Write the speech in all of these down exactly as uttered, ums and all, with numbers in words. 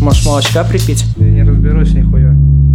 Может, молочка припить? Я не разберусь нихуя.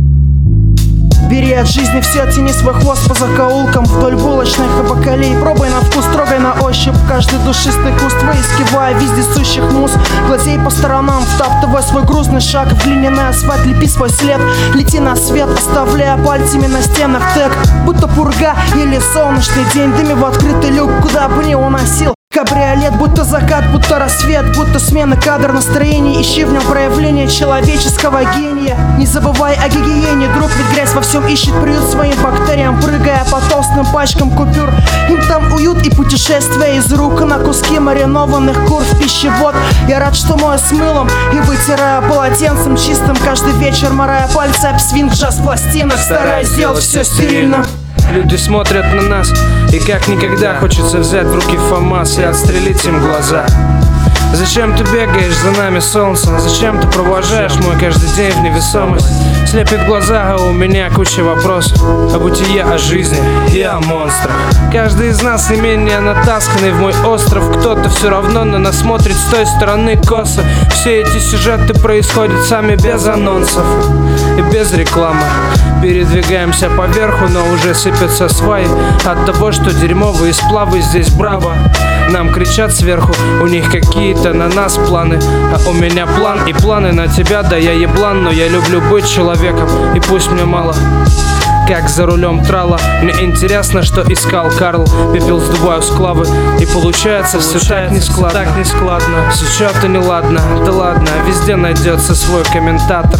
Бери от жизни все, тяни свой хвост по закоулкам вдоль булочных и бакалей. Пробуй на вкус, трогай на ощупь каждый душистый куст, выискивая вездесущих муз. Глазей по сторонам, втаптывая свой грузный шаг в глиняный асфальт, лепи свой след. Лети на свет, оставляя пальцами на стенах тег, будто пурга или солнечный день. Дыми в открытый люк, куда бы ни уносил кабриолет, будто закат, будто рассвет, будто смена кадр настроений. Ищи в нем проявление человеческого гения. Не забывай о гигиене, друг, ведь грязь во всем ищет приют своим бактериям, прыгая по толстым пачкам купюр. Им там уют и путешествия из рук на куски маринованных кур в пищевод. Я рад, что мою с мылом и вытирая полотенцем чистым каждый вечер, морая пальцы об свинг джаз-пластинок, стараясь сделать все стерильно. Люди смотрят на нас, и как никогда хочется взять в руки ФАМАС и отстрелить им глаза. Зачем ты бегаешь за нами, солнце? Зачем ты провожаешь мой каждый день в невесомость? Слепит глаза, а у меня куча вопросов о бытие, о жизни и о монстрах. Каждый из нас не менее натасканный в мой остров. Кто-то все равно на нас смотрит с той стороны косо. Все эти сюжеты происходят сами без анонсов и без рекламы. Передвигаемся поверху, но уже сыпятся сваи от того, что дерьмовые сплавы здесь браво. Нам кричат сверху, у них какие-то на нас планы, а у меня план и планы на тебя, да я еблан, но я люблю быть человеком, и пусть мне мало. Как за рулем трала, мне интересно, что искал Карл. Пепел сдуваю с клавы, и получается, получается все так нескладно, так нескладно. Все что-то неладно, да ладно, везде найдется свой комментатор.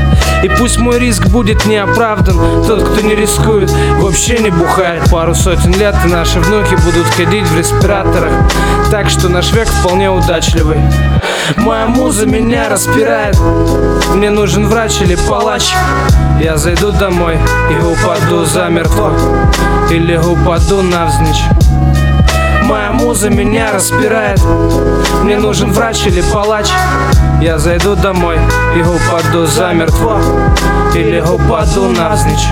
И пусть мой риск будет неоправдан, тот, кто не рискует, вообще не бухает. Пару сотен лет и наши внуки будут ходить в респираторах, так что наш век вполне удачливый. Моя муза меня распирает, мне нужен врач или палач. Я зайду домой и упаду замертво, или упаду навзничь. Моя муза меня распирает, мне нужен врач или палач. Я зайду домой и упаду замертво, или упаду навзничь.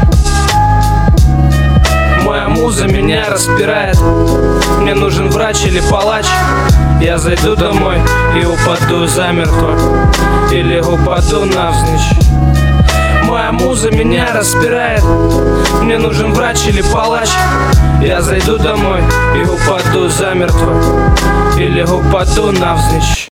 Моя муза меня распирает, мне нужен врач или палач. Я зайду домой и упаду замертво, или упаду навзничь. Моя муза меня распирает, мне нужен врач или палач. Я зайду домой и упаду замертво, или упаду навзничь.